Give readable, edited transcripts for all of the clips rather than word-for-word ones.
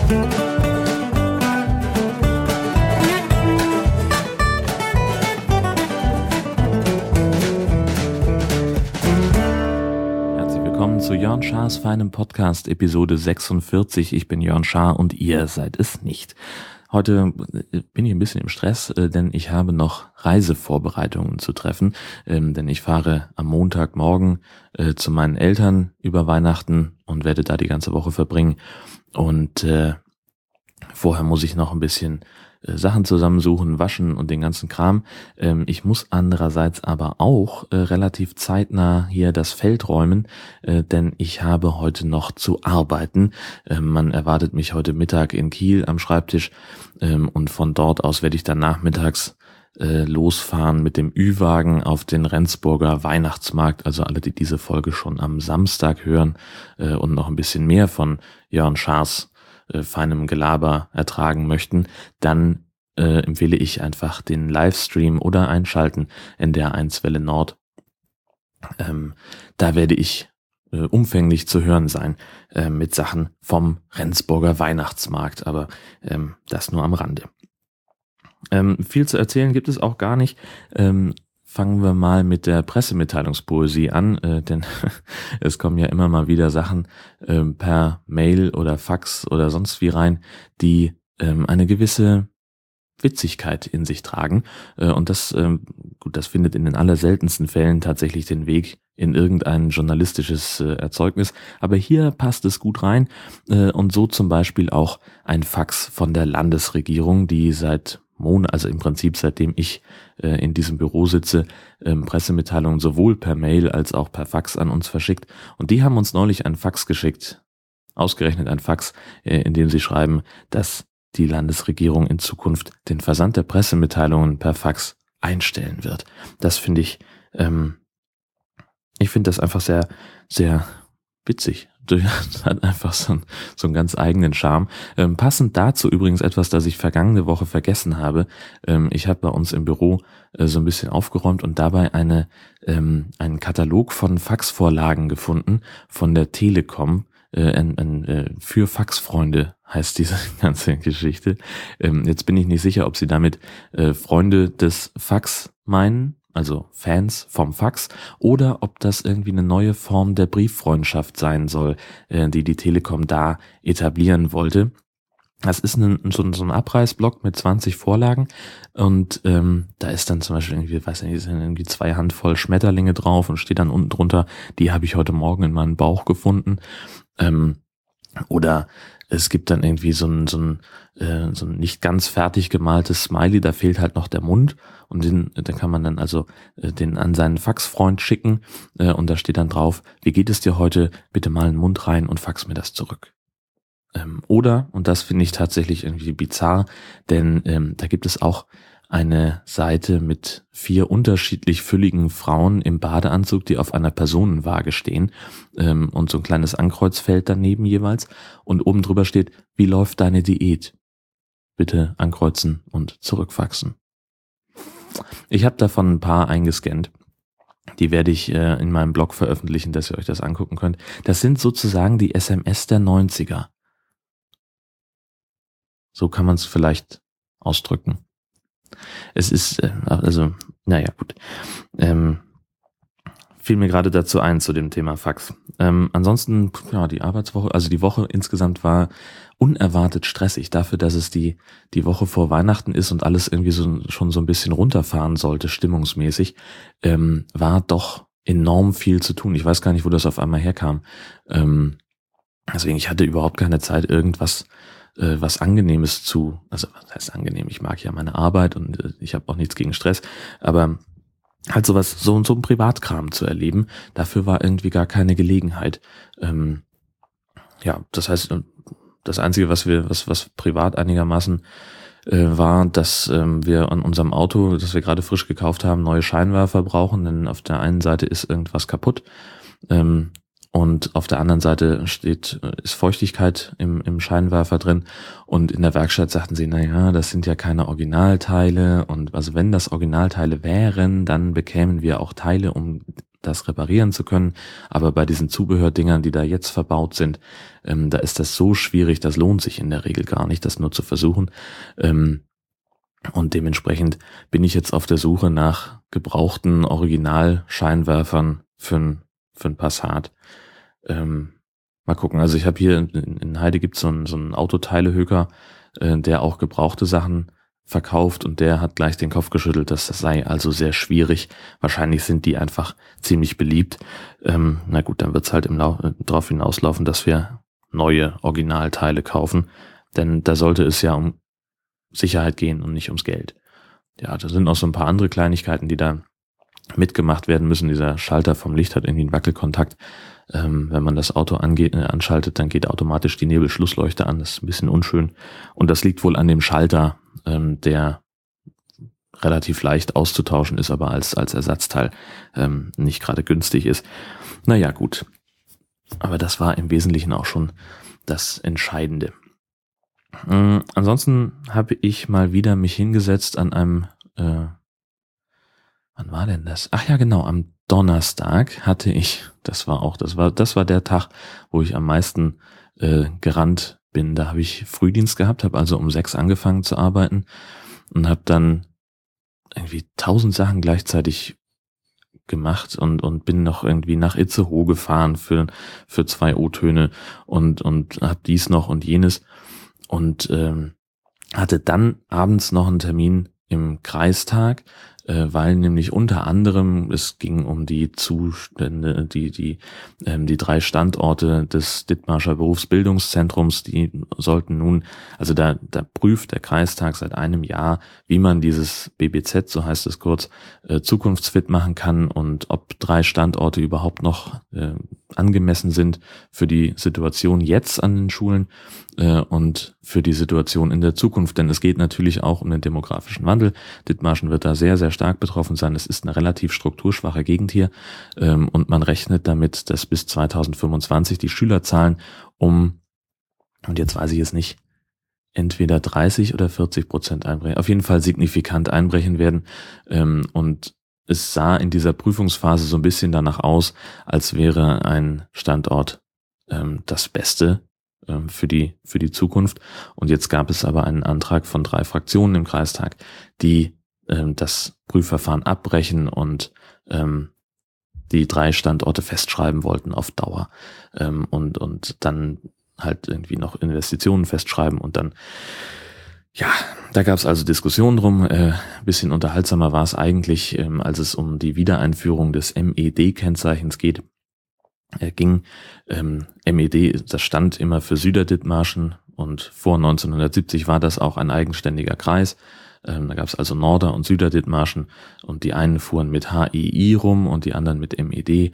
Zu Jörn Schars feinem Podcast, Episode 46. Ich bin Jörn Schaar und ihr seid es nicht. Heute bin ich ein bisschen im Stress, denn ich habe noch Reisevorbereitungen zu treffen, denn ich fahre am Montagmorgen zu meinen Eltern über Weihnachten und werde da die ganze Woche verbringen. Und vorher muss ich noch ein bisschen Sachen zusammensuchen, waschen und den ganzen Kram. Ich muss andererseits aber auch relativ zeitnah hier das Feld räumen, denn ich habe heute noch zu arbeiten. Man erwartet mich heute Mittag in Kiel am Schreibtisch und von dort aus werde ich dann nachmittags losfahren mit dem Ü-Wagen auf den Rendsburger Weihnachtsmarkt. Also alle, die diese Folge schon am Samstag hören und noch ein bisschen mehr von Jörn Schaars feinem Gelaber ertragen möchten, dann empfehle ich einfach den Livestream oder einschalten in der 1 Welle Nord. Da werde ich umfänglich zu hören sein mit Sachen vom Rendsburger Weihnachtsmarkt, aber das nur am Rande. Viel zu erzählen gibt es auch gar nicht. Fangen wir mal mit der Pressemitteilungspoesie an, denn es kommen ja immer mal wieder Sachen per Mail oder Fax oder sonst wie rein, die eine gewisse Witzigkeit in sich tragen. Und das findet in den allerseltensten Fällen tatsächlich den Weg in irgendein journalistisches Erzeugnis. Aber hier passt es gut rein. Und so zum Beispiel auch ein Fax von der Landesregierung, die also im Prinzip seitdem ich in diesem Büro sitze, Pressemitteilungen sowohl per Mail als auch per Fax an uns verschickt. Und die haben uns neulich ein Fax geschickt, ausgerechnet ein Fax, in dem sie schreiben, dass die Landesregierung in Zukunft den Versand der Pressemitteilungen per Fax einstellen wird. Das finde ich finde das einfach sehr, sehr witzig. Das hat einfach so einen ganz eigenen Charme. Passend dazu übrigens etwas, das ich vergangene Woche vergessen habe. Ich habe bei uns im Büro so ein bisschen aufgeräumt und dabei einen Katalog von Faxvorlagen gefunden von der Telekom. Für Faxfreunde heißt diese ganze Geschichte. Jetzt bin ich nicht sicher, ob sie damit Freunde des Fax meinen, also Fans vom Fax, oder ob das irgendwie eine neue Form der Brieffreundschaft sein soll, die Telekom da etablieren wollte. Das ist so ein Abreißblock mit 20 Vorlagen und da ist dann zum Beispiel irgendwie 2 Handvoll Schmetterlinge drauf und steht dann unten drunter, die habe ich heute Morgen in meinem Bauch gefunden. Oder es gibt dann irgendwie so ein nicht ganz fertig gemaltes Smiley, da fehlt halt noch der Mund und den kann man dann also den an seinen Faxfreund schicken und da steht dann drauf, wie geht es dir heute, bitte mal einen Mund rein und fax mir das zurück. Oder, und das finde ich tatsächlich irgendwie bizarr, denn da gibt es auch eine Seite mit 4 unterschiedlich fülligen Frauen im Badeanzug, die auf einer Personenwaage stehen und so ein kleines Ankreuzfeld daneben jeweils und oben drüber steht, wie läuft deine Diät? Bitte ankreuzen und zurückfaxen. Ich habe davon ein paar eingescannt. Die werde ich in meinem Blog veröffentlichen, dass ihr euch das angucken könnt. Das sind sozusagen die SMS der 90er. So kann man es vielleicht ausdrücken. Es ist, naja, gut. Fiel mir gerade dazu ein zu dem Thema Fax. Ansonsten, ja, die Arbeitswoche, also die Woche insgesamt war unerwartet stressig dafür, dass es die Woche vor Weihnachten ist und alles irgendwie schon so ein bisschen runterfahren sollte, stimmungsmäßig, war doch enorm viel zu tun. Ich weiß gar nicht, wo das auf einmal herkam. Deswegen, ich hatte überhaupt keine Zeit, irgendwas was Angenehmes also was heißt angenehm, ich mag ja meine Arbeit und ich habe auch nichts gegen Stress, aber halt so ein Privatkram zu erleben, dafür war irgendwie gar keine Gelegenheit. Ja, das heißt, das Einzige, was privat einigermaßen war, dass wir an unserem Auto, das wir gerade frisch gekauft haben, neue Scheinwerfer brauchen, denn auf der einen Seite ist irgendwas kaputt und auf der anderen Seite ist Feuchtigkeit im Scheinwerfer drin und in der Werkstatt sagten sie, naja, das sind ja keine Originalteile und also wenn das Originalteile wären, dann bekämen wir auch Teile, um das reparieren zu können. Aber bei diesen Zubehördingern, die da jetzt verbaut sind, da ist das so schwierig, das lohnt sich in der Regel gar nicht, das nur zu versuchen. Und dementsprechend bin ich jetzt auf der Suche nach gebrauchten Originalscheinwerfern für ein Passat. Mal gucken, also ich habe hier in Heide gibt's so einen Autoteilehöker, der auch gebrauchte Sachen verkauft, und der hat gleich den Kopf geschüttelt, dass das sei also sehr schwierig. Wahrscheinlich sind die einfach ziemlich beliebt. Na gut, dann wird's halt darauf hinauslaufen, dass wir neue Originalteile kaufen, denn da sollte es ja um Sicherheit gehen und nicht ums Geld. Ja, da sind auch so ein paar andere Kleinigkeiten, die da mitgemacht werden müssen. Dieser Schalter vom Licht hat irgendwie einen Wackelkontakt. Wenn man das Auto anschaltet, dann geht automatisch die Nebelschlussleuchte an. Das ist ein bisschen unschön. Und das liegt wohl an dem Schalter, der relativ leicht auszutauschen ist, aber als Ersatzteil nicht gerade günstig ist. Naja, gut. Aber das war im Wesentlichen auch schon das Entscheidende. Ansonsten habe ich mal wieder mich hingesetzt an einem, wann war denn das? Ach ja, genau, am Donnerstag hatte ich, das war der Tag, wo ich am meisten gerannt bin. Da habe ich Frühdienst gehabt, habe also um 6 angefangen zu arbeiten und habe dann irgendwie 1000 Sachen gleichzeitig gemacht und bin noch irgendwie nach Itzehoe gefahren für 2 O-Töne und habe dies noch und jenes und hatte dann abends noch einen Termin im Kreistag, weil nämlich unter anderem es ging um die Zustände, die 3 Standorte des Dithmarscher Berufsbildungszentrums, die sollten nun, also da prüft der Kreistag seit einem Jahr, wie man dieses BBZ, so heißt es kurz, zukunftsfit machen kann und ob 3 Standorte überhaupt noch angemessen sind für die Situation jetzt an den Schulen und für die Situation in der Zukunft, denn es geht natürlich auch um den demografischen Wandel. Dithmarschen wird da sehr, sehr stark betroffen sein. Es ist eine relativ strukturschwache Gegend hier und man rechnet damit, dass bis 2025 die Schülerzahlen und jetzt weiß ich es nicht, entweder 30 oder 40% einbrechen, auf jeden Fall signifikant einbrechen werden und es sah in dieser Prüfungsphase so ein bisschen danach aus, als wäre ein Standort das Beste für die Zukunft. Und jetzt gab es aber einen Antrag von 3 Fraktionen im Kreistag, die das Prüfverfahren abbrechen und die 3 Standorte festschreiben wollten auf Dauer und dann halt irgendwie noch Investitionen festschreiben und dann, ja, da gab es also Diskussionen drum. Bisschen unterhaltsamer war es eigentlich, als es um die Wiedereinführung des MED-Kennzeichens ging. MED, das stand immer für Süderdithmarschen und vor 1970 war das auch ein eigenständiger Kreis. Da gab es also Norder- und Süderdithmarschen und die einen fuhren mit HEI rum und die anderen mit MED.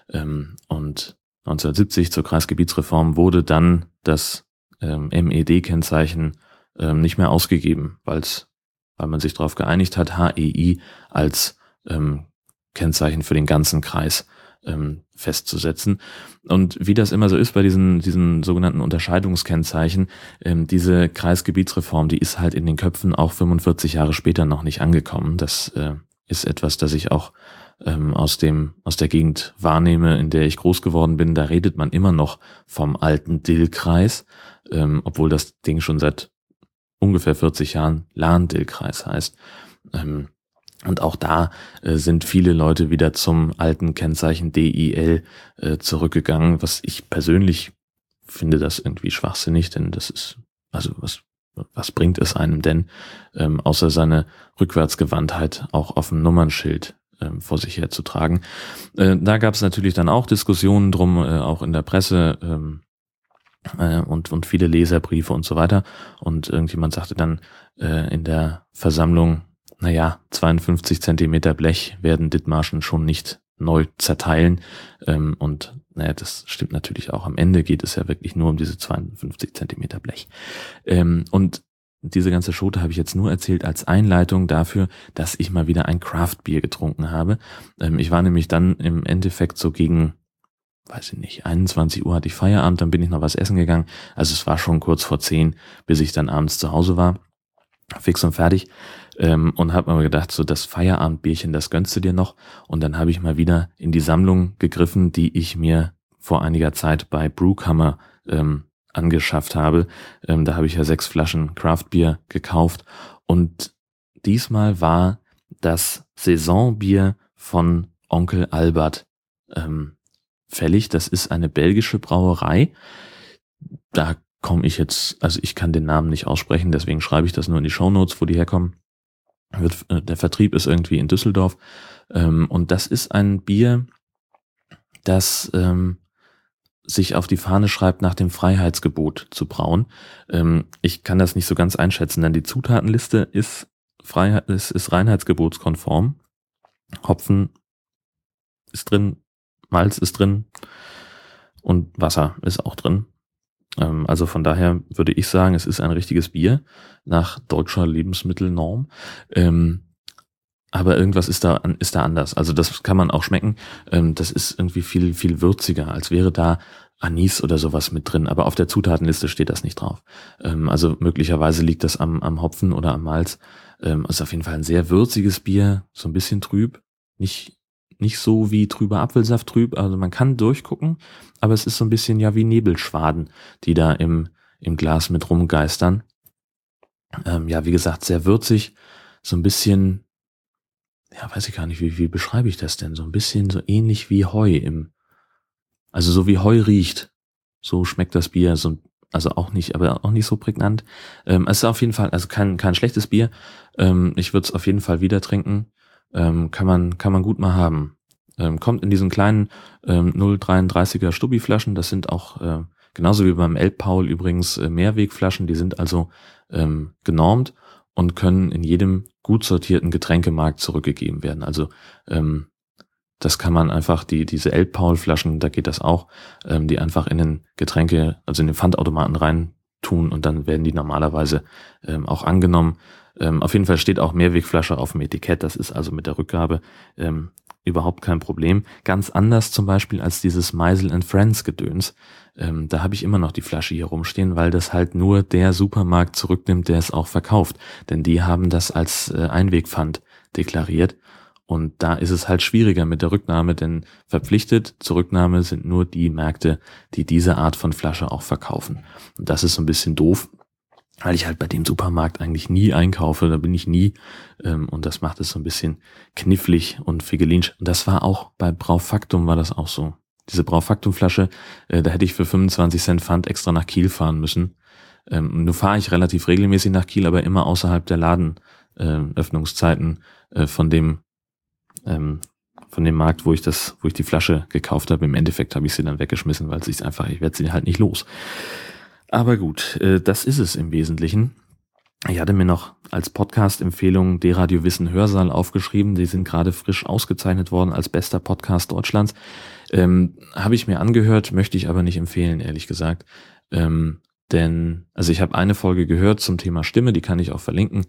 Und 1970 zur Kreisgebietsreform wurde dann das MED-Kennzeichen nicht mehr ausgegeben, weil man sich darauf geeinigt hat, HEI als Kennzeichen für den ganzen Kreis festzusetzen. Und wie das immer so ist bei diesen sogenannten Unterscheidungskennzeichen, diese Kreisgebietsreform, die ist halt in den Köpfen auch 45 Jahre später noch nicht angekommen. Das ist etwas, das ich auch aus der Gegend wahrnehme, in der ich groß geworden bin. Da redet man immer noch vom alten Dill-Kreis, obwohl das Ding schon seit ungefähr 40 Jahren Lahn-Dill-Kreis heißt. Und auch da sind viele Leute wieder zum alten Kennzeichen DIL zurückgegangen, was ich persönlich finde, das irgendwie schwachsinnig, denn das ist, also was bringt es einem denn, außer seine Rückwärtsgewandtheit auch auf dem Nummernschild vor sich herzutragen. Da gab es natürlich dann auch Diskussionen drum, auch in der Presse und viele Leserbriefe und so weiter. Und irgendjemand sagte dann in der Versammlung, 52 Zentimeter Blech werden Dithmarschen schon nicht neu zerteilen. Und das stimmt natürlich auch. Am Ende geht es ja wirklich nur um diese 52 Zentimeter Blech. Und diese ganze Schote habe ich jetzt nur erzählt als Einleitung dafür, dass ich mal wieder ein Craft-Bier getrunken habe. Ich war nämlich dann im Endeffekt so gegen, 21 Uhr hatte ich Feierabend, dann bin ich noch was essen gegangen. Also es war schon kurz vor 10, bis ich dann abends zu Hause war. Fix und fertig. Und habe mir gedacht, so das Feierabendbierchen, das gönnst du dir noch. Und dann habe ich mal wieder in die Sammlung gegriffen, die ich mir vor einiger Zeit bei Brewkammer angeschafft habe. Da habe ich ja 6 Flaschen Craftbier gekauft und diesmal war das Saisonbier von Onkel Albert fällig. Das ist eine belgische Brauerei. Da komme ich jetzt, also ich kann den Namen nicht aussprechen, deswegen schreibe ich das nur in die Shownotes, wo die herkommen. Der Vertrieb ist irgendwie in Düsseldorf. Und das ist ein Bier, das sich auf die Fahne schreibt, nach dem Freiheitsgebot zu brauen. Ich kann das nicht so ganz einschätzen, denn die Zutatenliste ist reinheitsgebotskonform. Hopfen ist drin, Malz ist drin und Wasser ist auch drin. Also von daher würde ich sagen, es ist ein richtiges Bier nach deutscher Lebensmittelnorm. Aber irgendwas ist da anders. Also das kann man auch schmecken. Das ist irgendwie viel, viel würziger, als wäre da Anis oder sowas mit drin. Aber auf der Zutatenliste steht das nicht drauf. Also möglicherweise liegt das am Hopfen oder am Malz. Ist auf jeden Fall ein sehr würziges Bier, so ein bisschen trüb. Nicht so wie trüber Apfelsaft trüb. Also man kann durchgucken, aber es ist so ein bisschen ja wie Nebelschwaden, die da im Glas mit rumgeistern. Ja, wie gesagt, sehr würzig. So ein bisschen, ja, weiß ich gar nicht, wie beschreibe ich das denn? So ein bisschen so ähnlich wie Heu also so wie Heu riecht. So schmeckt das Bier, also auch nicht, aber auch nicht so prägnant. Es ist auf jeden Fall, also kein schlechtes Bier. Ich würde es auf jeden Fall wieder trinken. Kann man gut mal haben. Kommt in diesen kleinen 0,33er Stubbi-Flaschen. Das sind auch genauso wie beim Elbpaul übrigens Mehrwegflaschen. Die sind also genormt und können in jedem gut sortierten Getränkemarkt zurückgegeben werden. Also das kann man einfach, diese Elbpaul-Flaschen, da geht das auch, die einfach in den also in den Pfandautomaten rein tun und dann werden die normalerweise auch angenommen. Auf jeden Fall steht auch Mehrwegflasche auf dem Etikett, das ist also mit der Rückgabe überhaupt kein Problem. Ganz anders zum Beispiel als dieses Meisel & Friends Gedöns. Da habe ich immer noch die Flasche hier rumstehen, weil das halt nur der Supermarkt zurücknimmt, der es auch verkauft. Denn die haben das als Einwegpfand deklariert. Und da ist es halt schwieriger mit der Rücknahme, denn verpflichtet zur Rücknahme sind nur die Märkte, die diese Art von Flasche auch verkaufen. Und das ist so ein bisschen doof, weil ich halt bei dem Supermarkt eigentlich nie einkaufe, da bin ich nie. Und das macht es so ein bisschen knifflig und figelinsch. Und das war auch bei Braufaktum war das auch so. Diese Braufaktum-Flasche, da hätte ich für 25 Cent Pfand extra nach Kiel fahren müssen. Nun fahre ich relativ regelmäßig nach Kiel, aber immer außerhalb der Ladenöffnungszeiten von dem Markt, wo ich die Flasche gekauft habe. Im Endeffekt habe ich sie dann weggeschmissen, weil ich werde sie halt nicht los. Aber gut, das ist es im Wesentlichen. Ich hatte mir noch als Podcast-Empfehlung D-Radio Wissen Hörsaal aufgeschrieben. Die sind gerade frisch ausgezeichnet worden als bester Podcast Deutschlands. Habe ich mir angehört, möchte ich aber nicht empfehlen, ehrlich gesagt. Denn, also ich habe eine Folge gehört zum Thema Stimme, die kann ich auch verlinken.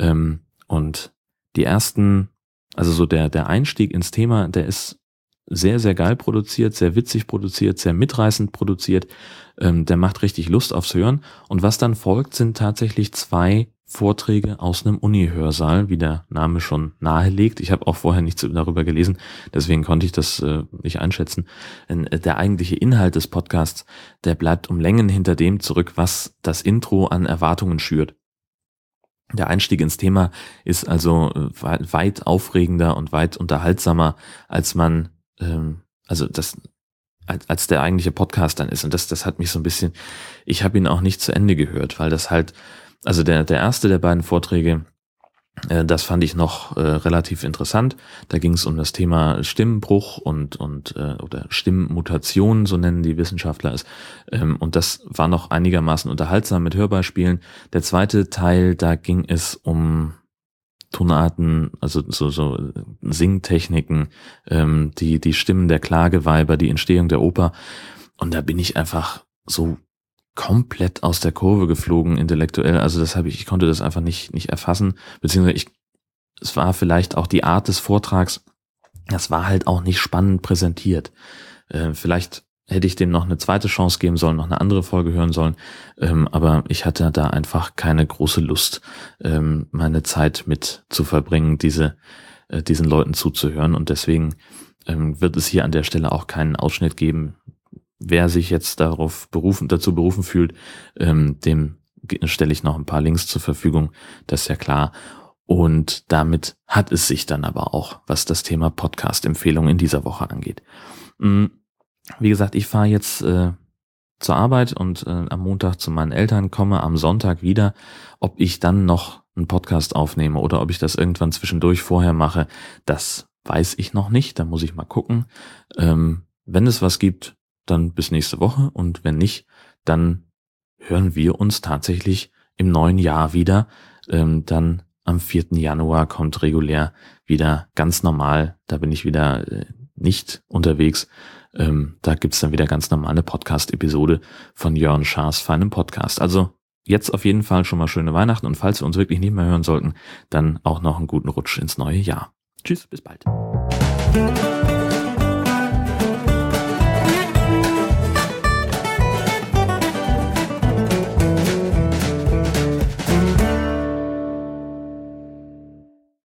Und die ersten, also so der Einstieg ins Thema, der ist sehr, sehr geil produziert, sehr witzig produziert, sehr mitreißend produziert. Der macht richtig Lust aufs Hören. Und was dann folgt, sind tatsächlich 2 Vorträge aus einem Uni-Hörsaal, wie der Name schon nahelegt. Ich habe auch vorher nichts darüber gelesen, deswegen konnte ich das nicht einschätzen. Der eigentliche Inhalt des Podcasts, der bleibt um Längen hinter dem zurück, was das Intro an Erwartungen schürt. Der Einstieg ins Thema ist also weit aufregender und weit unterhaltsamer, als man, als der eigentliche Podcast dann ist. Und das hat mich so ein bisschen, ich habe ihn auch nicht zu Ende gehört, weil das halt, also der erste der beiden Vorträge, das fand ich noch relativ interessant. Da ging es um das Thema Stimmbruch und oder Stimmmutation, so nennen die Wissenschaftler es. Und das war noch einigermaßen unterhaltsam mit Hörbeispielen. Der zweite Teil, da ging es um Tonarten, also so Singtechniken, die Stimmen der Klageweiber, die Entstehung der Oper. Und da bin ich einfach so komplett aus der Kurve geflogen intellektuell. Also ich konnte das einfach nicht erfassen, beziehungsweise es war vielleicht auch die Art des Vortrags, das war halt auch nicht spannend präsentiert. Vielleicht hätte ich dem noch eine zweite Chance geben sollen, noch eine andere Folge hören sollen. Aber ich hatte da einfach keine große Lust, meine Zeit mit zu verbringen, diesen Leuten zuzuhören. Und deswegen wird es hier an der Stelle auch keinen Ausschnitt geben. Wer sich jetzt dazu berufen fühlt, dem stelle ich noch ein paar Links zur Verfügung. Das ist ja klar. Und damit hat es sich dann aber auch, was das Thema Podcast-Empfehlung in dieser Woche angeht. Wie gesagt, ich fahre jetzt zur Arbeit und am Montag zu meinen Eltern, komme am Sonntag wieder. Ob ich dann noch einen Podcast aufnehme oder ob ich das irgendwann zwischendurch vorher mache, das weiß ich noch nicht. Da muss ich mal gucken. Wenn es was gibt, dann bis nächste Woche. Und wenn nicht, dann hören wir uns tatsächlich im neuen Jahr wieder. Dann am 4. Januar kommt regulär wieder ganz normal. Da bin ich wieder nicht unterwegs. Da gibt's dann wieder ganz normale Podcast-Episode von Jörn Schaas feinem Podcast. Also jetzt auf jeden Fall schon mal schöne Weihnachten und falls wir uns wirklich nicht mehr hören sollten, dann auch noch einen guten Rutsch ins neue Jahr. Tschüss, bis bald.